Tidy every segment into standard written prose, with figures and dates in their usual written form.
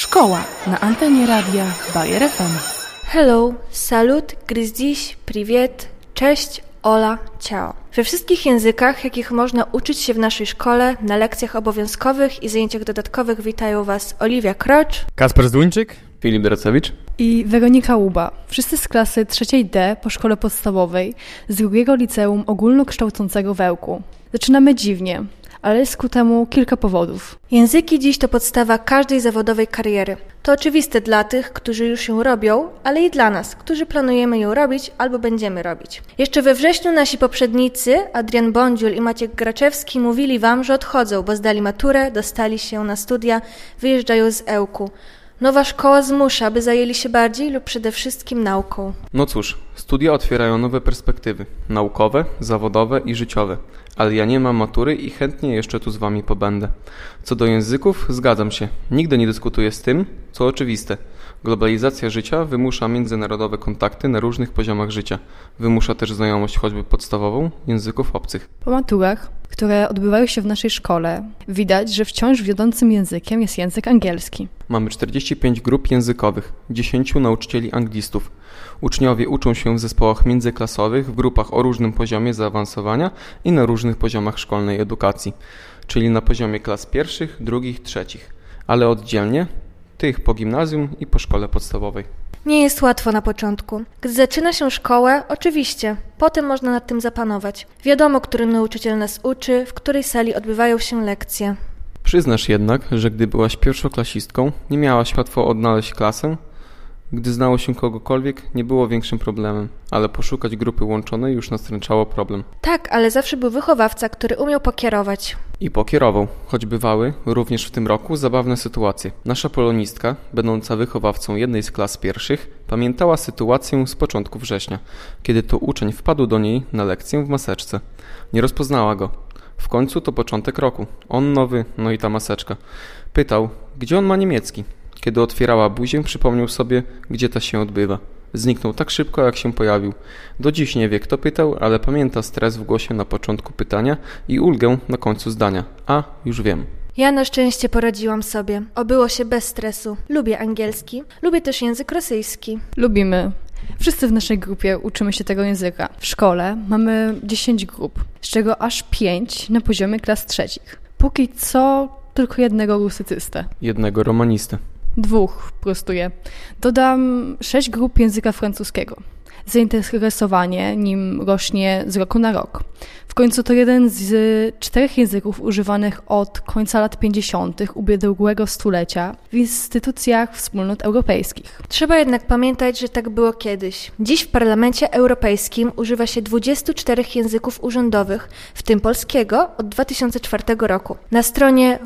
Szkoła na antenie radia Bayer FM. Hello, salut, gryzdziś, priwiet, cześć, ola, ciao. We wszystkich językach, jakich można uczyć się w naszej szkole, na lekcjach obowiązkowych i zajęciach dodatkowych witają Was Oliwia Krocz, Kasper Zduńczyk, Filip Dracewicz i Weronika Łuba. Wszyscy z klasy 3D po szkole podstawowej z drugiego liceum ogólnokształcącego w Ełku. Zaczynamy dziwnie, ale jest ku temu kilka powodów. Języki dziś to podstawa każdej zawodowej kariery. To oczywiste dla tych, którzy już ją robią, ale i dla nas, którzy planujemy ją robić albo będziemy robić. Jeszcze we wrześniu nasi poprzednicy, Adrian Bądziul i Maciek Graczewski, mówili Wam, że odchodzą, bo zdali maturę, dostali się na studia, wyjeżdżają z Ełku. Nowa szkoła zmusza, by zajęli się bardziej lub przede wszystkim nauką. No cóż, studia otwierają nowe perspektywy, naukowe, zawodowe i życiowe, ale ja nie mam matury i chętnie jeszcze tu z Wami pobędę. Co do języków, zgadzam się, nigdy nie dyskutuję z tym, co oczywiste. Globalizacja życia wymusza międzynarodowe kontakty na różnych poziomach życia. Wymusza też znajomość choćby podstawową języków obcych. Po maturach, które odbywają się w naszej szkole, widać, że wciąż wiodącym językiem jest język angielski. Mamy 45 grup językowych, 10 nauczycieli anglistów. Uczniowie uczą się w zespołach międzyklasowych, w grupach o różnym poziomie zaawansowania i na różnych poziomach szkolnej edukacji, czyli na poziomie klas pierwszych, drugich, trzecich, ale oddzielnie, tych po gimnazjum i po szkole podstawowej. Nie jest łatwo na początku. Gdy zaczyna się szkołę, oczywiście, potem można nad tym zapanować. Wiadomo, który nauczyciel nas uczy, w której sali odbywają się lekcje. Przyznasz jednak, że gdy byłaś pierwszoklasistką, nie miałaś łatwo odnaleźć klasę? Gdy znało się kogokolwiek, nie było większym problemem, ale poszukać grupy łączonej już nastręczało problem. Tak, ale zawsze był wychowawca, który umiał pokierować. I pokierował, choć bywały, również w tym roku, zabawne sytuacje. Nasza polonistka, będąca wychowawcą jednej z klas pierwszych, pamiętała sytuację z początku września, kiedy to uczeń wpadł do niej na lekcję w maseczce. Nie rozpoznała go. W końcu to początek roku. On nowy, no i ta maseczka. Pytał, gdzie on ma niemiecki? Kiedy otwierała buzię, przypomniał sobie, gdzie ta się odbywa. Zniknął tak szybko, jak się pojawił. Do dziś nie wie, kto pytał, ale pamięta stres w głosie na początku pytania i ulgę na końcu zdania. A, już wiem. Ja na szczęście poradziłam sobie. Obyło się bez stresu. Lubię angielski. Lubię też język rosyjski. Lubimy. Wszyscy w naszej grupie uczymy się tego języka. W szkole mamy 10 grup, z czego aż 5 na poziomie klas trzecich. Póki co tylko jednego rusycystę. Jednego romanistę. 2, prostuję. Dodam 6 grup języka francuskiego. Zainteresowanie nim rośnie z roku na rok. W końcu to jeden z 4 języków używanych od końca lat 50. ubiegłego stulecia w instytucjach wspólnot europejskich. Trzeba jednak pamiętać, że tak było kiedyś. Dziś w Parlamencie Europejskim używa się 24 języków urzędowych, w tym polskiego, od 2004 roku. Na stronie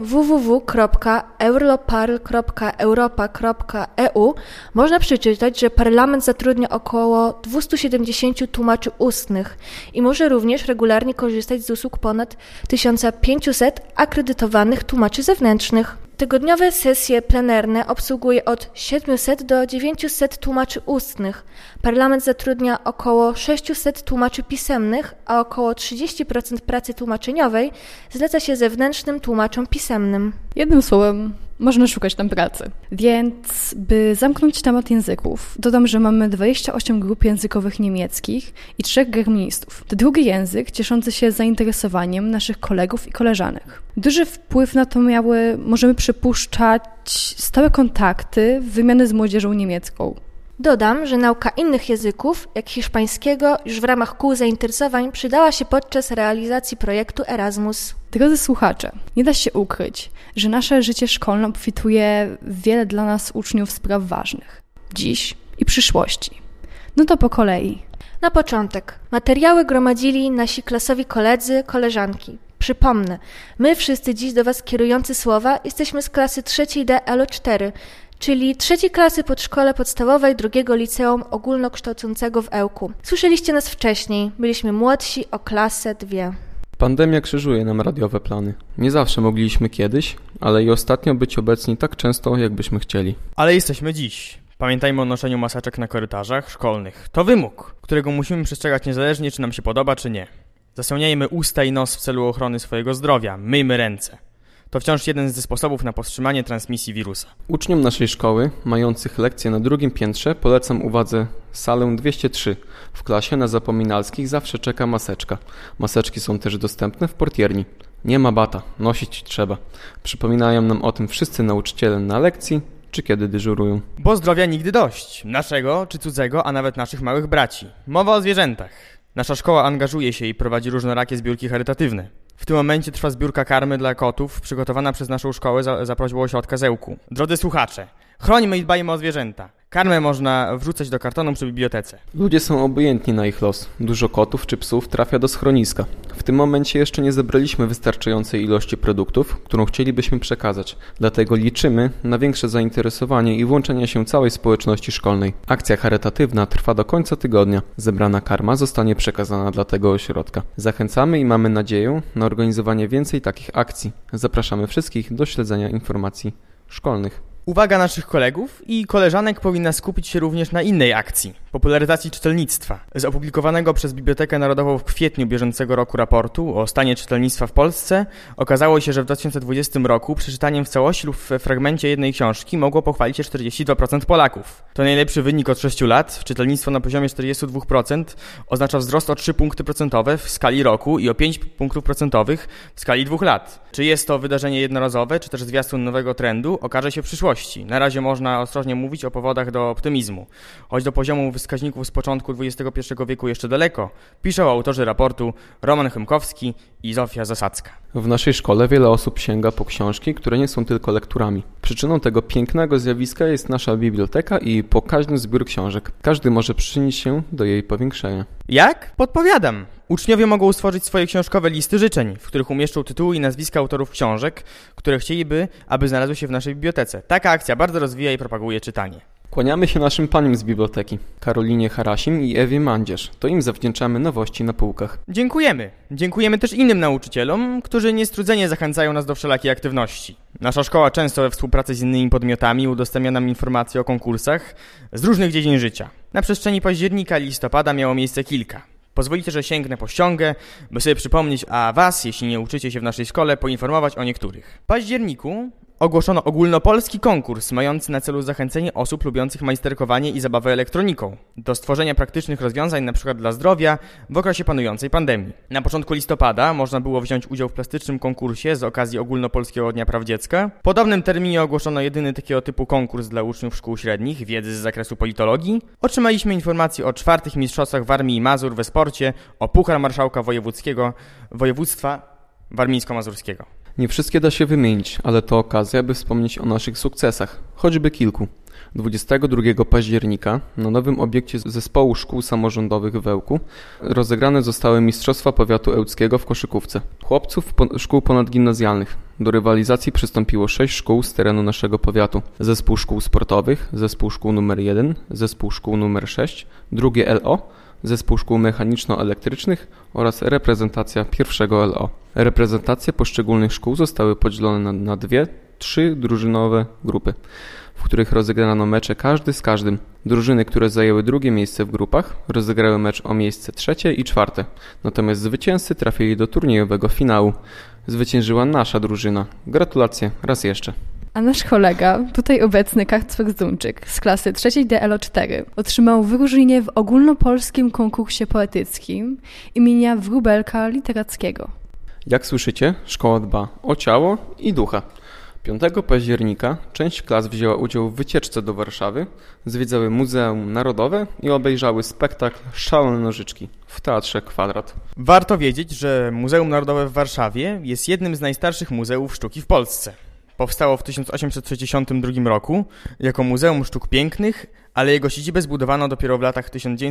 www.europarl.europa.eu można przeczytać, że Parlament zatrudnia około 270 tłumaczy ustnych i może również regularnie korzystać z usług ponad 1500 akredytowanych tłumaczy zewnętrznych. Tygodniowe sesje plenarne obsługuje od 700 do 900 tłumaczy ustnych. Parlament zatrudnia około 600 tłumaczy pisemnych, a około 30% pracy tłumaczeniowej zleca się zewnętrznym tłumaczom pisemnym. Jednym słowem, można szukać tam pracy. Więc, by zamknąć temat języków, dodam, że mamy 28 grup językowych niemieckich i 3 germanistów. To drugi język cieszący się zainteresowaniem naszych kolegów i koleżanek. Duży wpływ na to miały, możemy przypuszczać, stałe kontakty, wymiany z młodzieżą niemiecką. Dodam, że nauka innych języków, jak hiszpańskiego, już w ramach kół zainteresowań przydała się podczas realizacji projektu Erasmus. Drodzy słuchacze, nie da się ukryć, że nasze życie szkolne obfituje w wiele dla nas uczniów spraw ważnych. Dziś i przyszłości. No to po kolei. Na początek. Materiały gromadzili nasi klasowi koledzy, koleżanki. Przypomnę, my wszyscy dziś do Was kierujący słowa jesteśmy z klasy 3D ELO4, czyli 3 klasy podszkole podstawowej 2 liceum ogólnokształcącego w Ełku. Słyszeliście nas wcześniej, byliśmy młodsi o klasę 2. Pandemia krzyżuje nam radiowe plany. Nie zawsze mogliśmy kiedyś, ale i ostatnio być obecni tak często, jakbyśmy chcieli. Ale jesteśmy dziś. Pamiętajmy o noszeniu maseczek na korytarzach szkolnych. To wymóg, którego musimy przestrzegać niezależnie, czy nam się podoba, czy nie. Zasłaniajmy usta i nos w celu ochrony swojego zdrowia. Myjmy ręce. To wciąż jeden ze sposobów na powstrzymanie transmisji wirusa. Uczniom naszej szkoły, mających lekcje na drugim piętrze, polecam uwadze salę 203. W klasie na zapominalskich zawsze czeka maseczka. Maseczki są też dostępne w portierni. Nie ma bata, nosić trzeba. Przypominają nam o tym wszyscy nauczyciele na lekcji, czy kiedy dyżurują. Bo zdrowia nigdy dość. Naszego czy cudzego, a nawet naszych małych braci. Mowa o zwierzętach. Nasza szkoła angażuje się i prowadzi różnorakie zbiórki charytatywne. W tym momencie trwa zbiórka karmy dla kotów, przygotowana przez naszą szkołę za prośbą ośrodka Zełku. Drodzy słuchacze, chrońmy i dbajmy o zwierzęta. Karmę można wrzucać do kartonu przy bibliotece. Ludzie są obojętni na ich los. Dużo kotów czy psów trafia do schroniska. W tym momencie jeszcze nie zebraliśmy wystarczającej ilości produktów, którą chcielibyśmy przekazać. Dlatego liczymy na większe zainteresowanie i włączenie się całej społeczności szkolnej. Akcja charytatywna trwa do końca tygodnia. Zebrana karma zostanie przekazana dla tego ośrodka. Zachęcamy i mamy nadzieję na organizowanie więcej takich akcji. Zapraszamy wszystkich do śledzenia informacji szkolnych. Uwaga naszych kolegów i koleżanek powinna skupić się również na innej akcji – popularyzacji czytelnictwa. Z opublikowanego przez Bibliotekę Narodową w kwietniu bieżącego roku raportu o stanie czytelnictwa w Polsce okazało się, że w 2020 roku przeczytaniem w całości lub w fragmencie jednej książki mogło pochwalić się 42% Polaków. To najlepszy wynik od 6 lat. Czytelnictwo na poziomie 42% oznacza wzrost o 3 punkty procentowe w skali roku i o 5 punktów procentowych w skali 2 lat. Czy jest to wydarzenie jednorazowe, czy też zwiastun nowego trendu, okaże się w przyszłości. Na razie można ostrożnie mówić o powodach do optymizmu. Choć do poziomu wskaźników z początku XXI wieku jeszcze daleko, piszą autorzy raportu Roman Chymkowski i Zofia Zasadzka. W naszej szkole wiele osób sięga po książki, które nie są tylko lekturami. Przyczyną tego pięknego zjawiska jest nasza biblioteka i pokaźny zbiór książek. Każdy może przyczynić się do jej powiększenia. Jak? Podpowiadam. Uczniowie mogą stworzyć swoje książkowe listy życzeń, w których umieszczą tytuły i nazwiska autorów książek, które chcieliby, aby znalazły się w naszej bibliotece. Taka akcja bardzo rozwija i propaguje czytanie. Kłaniamy się naszym paniom z biblioteki, Karolinie Harasim i Ewie Mandzierz. To im zawdzięczamy nowości na półkach. Dziękujemy. Dziękujemy też innym nauczycielom, którzy niestrudzenie zachęcają nas do wszelakiej aktywności. Nasza szkoła często we współpracy z innymi podmiotami udostępnia nam informacje o konkursach z różnych dziedzin życia. Na przestrzeni października i listopada miało miejsce kilka. Pozwolicie, że sięgnę po ściągę, by sobie przypomnieć, a was, jeśli nie uczycie się w naszej szkole, poinformować o niektórych. W październiku ogłoszono ogólnopolski konkurs mający na celu zachęcenie osób lubiących majsterkowanie i zabawę elektroniką do stworzenia praktycznych rozwiązań np. dla zdrowia w okresie panującej pandemii. Na początku listopada można było wziąć udział w plastycznym konkursie z okazji Ogólnopolskiego Dnia Praw Dziecka. W podobnym terminie ogłoszono jedyny takiego typu konkurs dla uczniów szkół średnich wiedzy z zakresu politologii. Otrzymaliśmy informacje o 4. mistrzostwach Warmii i Mazur we sporcie, o Puchar Marszałka Województwa Warmińsko-Mazurskiego. Nie wszystkie da się wymienić, ale to okazja, by wspomnieć o naszych sukcesach, choćby kilku. 22 października na nowym obiekcie Zespołu Szkół Samorządowych w Ełku rozegrane zostały Mistrzostwa Powiatu Ełckiego w koszykówce. Chłopców szkół ponadgimnazjalnych. Do rywalizacji przystąpiło 6 szkół z terenu naszego powiatu. Zespół Szkół Sportowych, Zespół Szkół nr 1, Zespół Szkół nr 6, drugie LO, Zespół Szkół Mechaniczno-Elektrycznych oraz reprezentacja pierwszego LO. Reprezentacje poszczególnych szkół zostały podzielone na 2-3 drużynowe grupy, w których rozegrano mecze każdy z każdym. Drużyny, które zajęły drugie miejsce w grupach, rozegrały mecz o miejsce 3. i 4. Natomiast zwycięzcy trafili do turniejowego finału. Zwyciężyła nasza drużyna. Gratulacje raz jeszcze. A nasz kolega, tutaj obecny Kacper Zdunczyk z klasy 3 DLO4 otrzymał wyróżnienie w ogólnopolskim konkursie poetyckim imienia Wróbelka Literackiego. Jak słyszycie, szkoła dba o ciało i ducha. 5 października część klas wzięła udział w wycieczce do Warszawy, zwiedzały Muzeum Narodowe i obejrzały spektakl Szalone Nożyczki w Teatrze Kwadrat. Warto wiedzieć, że Muzeum Narodowe w Warszawie jest jednym z najstarszych muzeów sztuki w Polsce. Powstało w 1862 roku jako Muzeum Sztuk Pięknych, ale jego siedzibę zbudowano dopiero w latach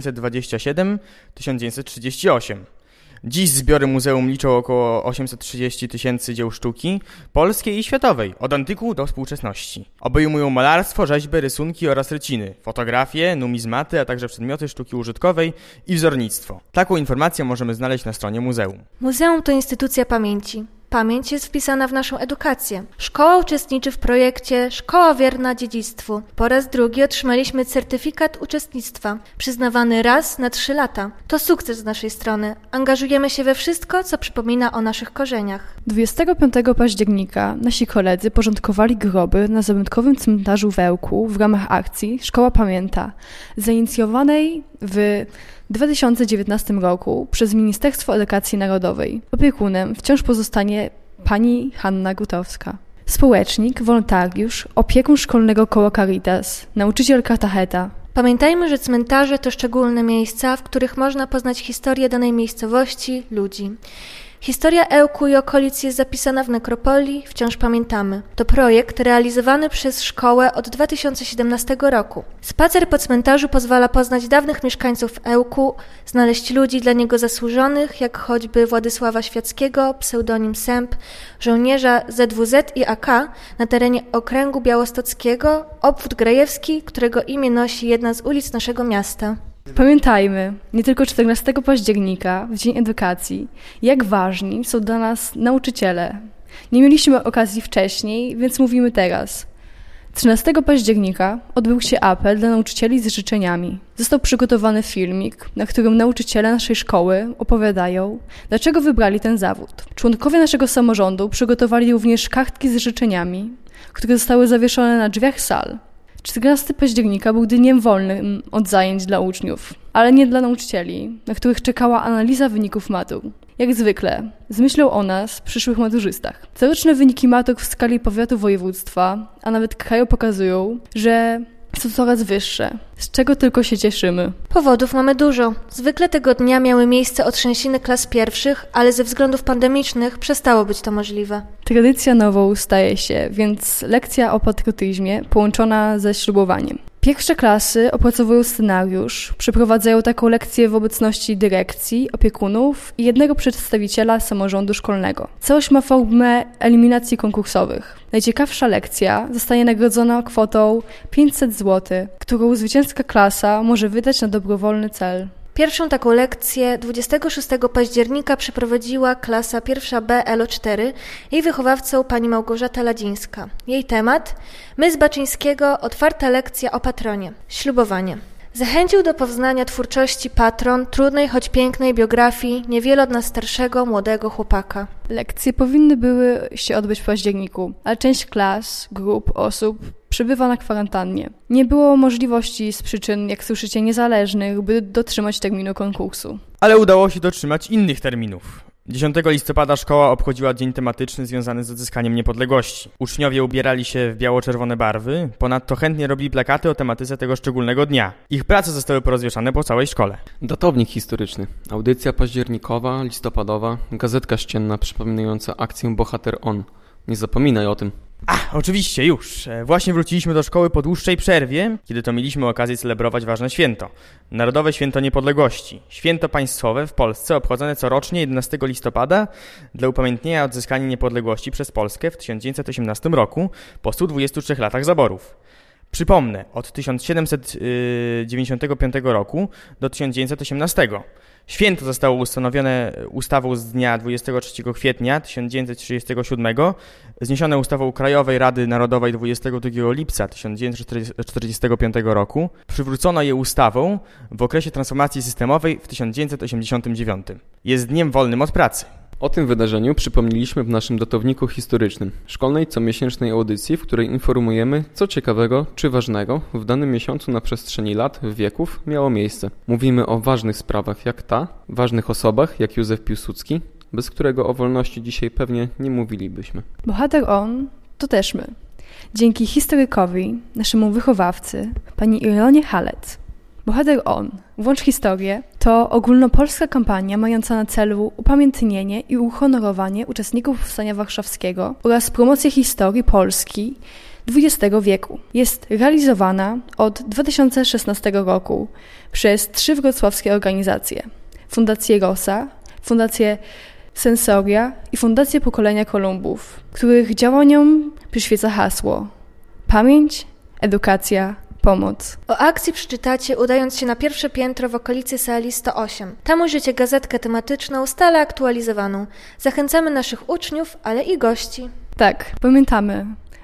1927-1938. Dziś zbiory muzeum liczą około 830 000 dzieł sztuki, polskiej i światowej, od antyku do współczesności. Obejmują malarstwo, rzeźby, rysunki oraz ryciny, fotografie, numizmaty, a także przedmioty sztuki użytkowej i wzornictwo. Taką informację możemy znaleźć na stronie muzeum. Muzeum to instytucja pamięci. Pamięć jest wpisana w naszą edukację. Szkoła uczestniczy w projekcie Szkoła Wierna Dziedzictwu. Po raz drugi otrzymaliśmy certyfikat uczestnictwa, przyznawany raz na 3 lata. To sukces z naszej strony. Angażujemy się we wszystko, co przypomina o naszych korzeniach. 25 października nasi koledzy porządkowali groby na zabytkowym cmentarzu w Ełku w ramach akcji Szkoła Pamięta, zainicjowanej w 2019 roku przez Ministerstwo Edukacji Narodowej. Opiekunem wciąż pozostanie pani Hanna Gutowska. Społecznik, wolontariusz, opiekun szkolnego koła Caritas, nauczyciel katecheta. Pamiętajmy, że cmentarze to szczególne miejsca, w których można poznać historię danej miejscowości, ludzi. Historia Ełku i okolic jest zapisana w nekropolii Wciąż Pamiętamy. To projekt realizowany przez szkołę od 2017 roku. Spacer po cmentarzu pozwala poznać dawnych mieszkańców Ełku, znaleźć ludzi dla niego zasłużonych, jak choćby Władysława Świackiego, pseudonim Sęp, żołnierza ZWZ i AK na terenie okręgu białostockiego, obwód grajewski, którego imię nosi jedna z ulic naszego miasta. Pamiętajmy, nie tylko 14 października, w Dzień Edukacji, jak ważni są dla nas nauczyciele. Nie mieliśmy okazji wcześniej, więc mówimy teraz. 13 października odbył się apel dla nauczycieli z życzeniami. Został przygotowany filmik, na którym nauczyciele naszej szkoły opowiadają, dlaczego wybrali ten zawód. Członkowie naszego samorządu przygotowali również kartki z życzeniami, które zostały zawieszone na drzwiach sal. 14 października był dniem wolnym od zajęć dla uczniów, ale nie dla nauczycieli, na których czekała analiza wyników matur. Jak zwykle, z myślą o nas, przyszłych maturzystach. Coroczne wyniki matur w skali powiatu województwa, a nawet kraju pokazują, że są coraz wyższe, z czego tylko się cieszymy. Powodów mamy dużo. Zwykle tego dnia miały miejsce otrzęsiny klas pierwszych, ale ze względów pandemicznych przestało być to możliwe. Tradycja nową staje się, więc lekcja o patriotyzmie połączona ze ślubowaniem. Pierwsze klasy opracowują scenariusz, przeprowadzają taką lekcję w obecności dyrekcji, opiekunów i jednego przedstawiciela samorządu szkolnego. Całość ma formę eliminacji konkursowych. Najciekawsza lekcja zostanie nagrodzona kwotą 500 zł, którą zwycięska klasa może wydać na dobrowolny cel. Pierwszą taką lekcję 26 października przeprowadziła klasa 1B LO4, jej wychowawcą pani Małgorzata Ladzińska. Jej temat: My z Baczyńskiego, otwarta lekcja o patronie. Ślubowanie. Zachęcił do poznania twórczości patron, trudnej, choć pięknej biografii niewiele od nas starszego, młodego chłopaka. Lekcje powinny były się odbyć w październiku, ale część klas, grup, osób przebywa na kwarantannie. Nie było możliwości z przyczyn, jak słyszycie, niezależnych, by dotrzymać terminu konkursu. Ale udało się dotrzymać innych terminów. 10 listopada szkoła obchodziła dzień tematyczny związany z odzyskaniem niepodległości. Uczniowie ubierali się w biało-czerwone barwy, ponadto chętnie robili plakaty o tematyce tego szczególnego dnia. Ich prace zostały porozwieszane po całej szkole. Datownik historyczny, audycja październikowa, listopadowa, gazetka ścienna przypominająca akcję Bohater On. Nie zapominaj o tym. Oczywiście, już. Właśnie wróciliśmy do szkoły po dłuższej przerwie, kiedy to mieliśmy okazję celebrować ważne święto. Narodowe Święto Niepodległości. Święto państwowe w Polsce obchodzone corocznie 11 listopada dla upamiętnienia odzyskania niepodległości przez Polskę w 1918 roku po 123 latach zaborów. Przypomnę, od 1795 roku do 1918. Święto zostało ustanowione ustawą z dnia 23 kwietnia 1937, zniesione ustawą Krajowej Rady Narodowej 22 lipca 1945 roku. Przywrócono je ustawą w okresie transformacji systemowej w 1989. Jest dniem wolnym od pracy. O tym wydarzeniu przypomnieliśmy w naszym datowniku historycznym, szkolnej comiesięcznej audycji, w której informujemy, co ciekawego czy ważnego w danym miesiącu na przestrzeni lat, wieków miało miejsce. Mówimy o ważnych sprawach jak ta, ważnych osobach jak Józef Piłsudski, bez którego o wolności dzisiaj pewnie nie mówilibyśmy. Bohater On to też my. Dzięki historykowi, naszemu wychowawcy, pani Ilonie Halec. Bohater On, Włącz Historię, to ogólnopolska kampania mająca na celu upamiętnienie i uhonorowanie uczestników Powstania Warszawskiego oraz promocję historii Polski XX wieku. Jest realizowana od 2016 roku przez 3 wrocławskie organizacje: Fundację Rosa, Fundację Sensoria i Fundację Pokolenia Kolumbów, których działaniom przyświeca hasło: pamięć, edukacja, pomoc. O akcji przeczytacie, udając się na pierwsze piętro w okolicy sali 108. Tam ujrzycie gazetkę tematyczną, stale aktualizowaną. Zachęcamy naszych uczniów, ale i gości. Tak, pamiętamy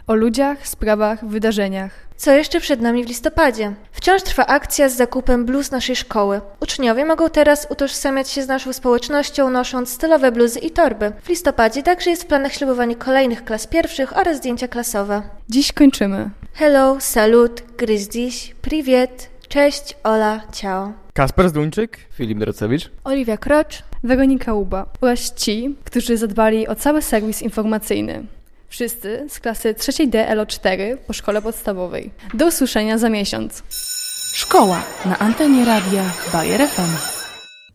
O ludziach, sprawach, wydarzeniach. Co jeszcze przed nami w listopadzie? Wciąż trwa akcja z zakupem bluz naszej szkoły. Uczniowie mogą teraz utożsamiać się z naszą społecznością, nosząc stylowe bluzy i torby. W listopadzie także jest w planach ślubowanie kolejnych klas pierwszych oraz zdjęcia klasowe. Dziś kończymy. Hello, salut, gryz dziś, priwiet, cześć, ola, ciao. Kasper Zduńczyk, Filip Dracewicz, Oliwia Krocz, Weronika Łuba oraz ci, którzy zadbali o cały serwis informacyjny. Wszyscy z klasy 3D LO4 po szkole podstawowej. Do usłyszenia za miesiąc. Szkoła na antenie radia Bayer FM.